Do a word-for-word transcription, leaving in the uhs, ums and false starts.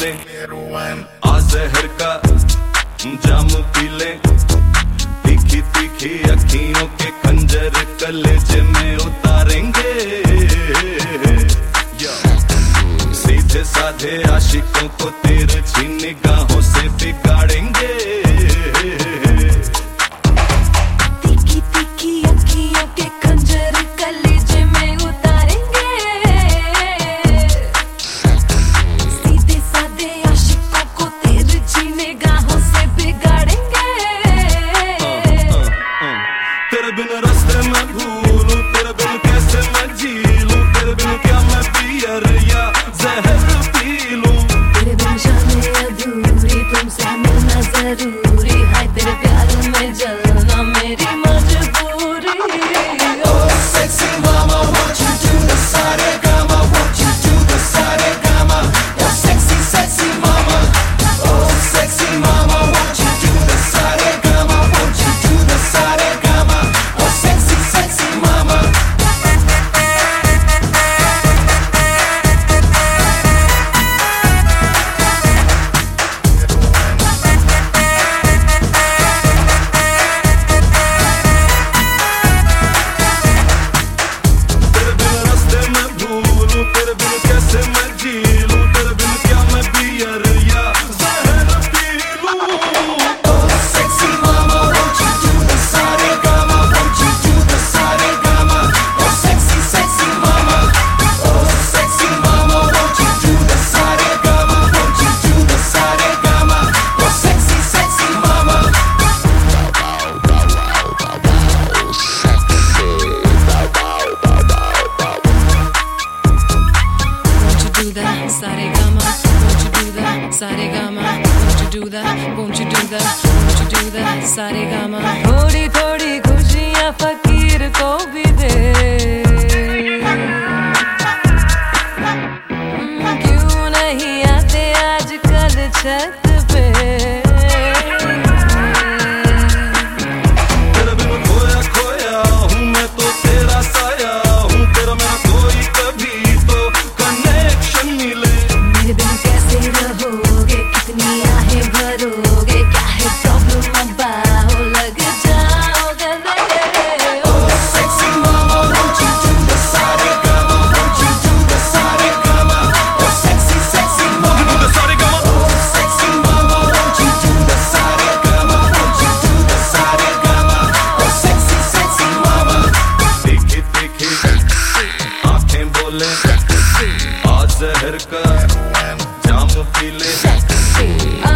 ले, आ जहर का जाम पी ले। तीखी तीखी अखियों के खंजर कलेजे में उतारेंगे। सीधे साधे आशिकों को तिरछी निगाहों से बिगाड़ेंगे। तीखी तीखी अखियों के खंजर कलेजे में उतारेंगे। सीधे साधे आशिकों को तिरछी निगाहों से बिगाड़ेंगे। तेरे बिन रास्ते में भूलूं, तेरे बिन कैसे मैं जी लूं। तेरे बिन क्या मैं पियर या जहर पी लूं। तेरे बिन शामें अधूरी, तुमसे मिलना जरूरी। हाय तेरे प्यार में जलना मेरी मजबूरी। Oh sexy mama, won't you do the sa-re-ga-ma? Won't you do the sa-re-ga-ma? Oh sexy sexy mama. Oh sexy mama, won't you do the sa-re-ga-ma? Won't you do the sa-re-ga-ma? Oh sexy sexy mama. तेरे बिन कैसे मैं जी लूं। तेरे बिन क्या मैं beer या जहर P लूं। Oh sexy mama, won't you do the sa-re-ga-ma? Won't you do the sa-re-ga-ma? Oh sexy sexy mama. Oh sexy mama, won't you do the sa-re-ga-ma? Won't you do the sa-re-ga-ma? Oh sexy sexy mama. Do that, sa-re-ga-ma. Won't you do that, sa-re-ga-ma? Won't you do that? Won't you do that? Won't you do that, sa-re-ga-ma? थोड़ी थोड़ी खुशियाँ फकीर को भी दे। हम्म, क्यों नहीं आते आजकल छत पे। तेरे बिन खोया खोया हूँ मैं तो तेरा साया हूँ। तेरा मेरा कोई कभी तो कनेक्शन मिले। मेरे बिन कैसे रहोगे, कितनी आहें भरोगे। क्या है प्रॉब्लम अब आओ लग जाओ गले। Oh sexy mama, won't you do the sa-re-ga-ma? Won't you do the sa-re-ga-ma? Oh sexy sexy mama. Do the sa-re-ga-ma. Oh sexy mama, won't you do the sa-re-ga-ma? Won't you do the sa-re-ga-ma? Oh sexy sexy mama. तीखी तीखी आँखें बोले, आ जहर का जाम P ले।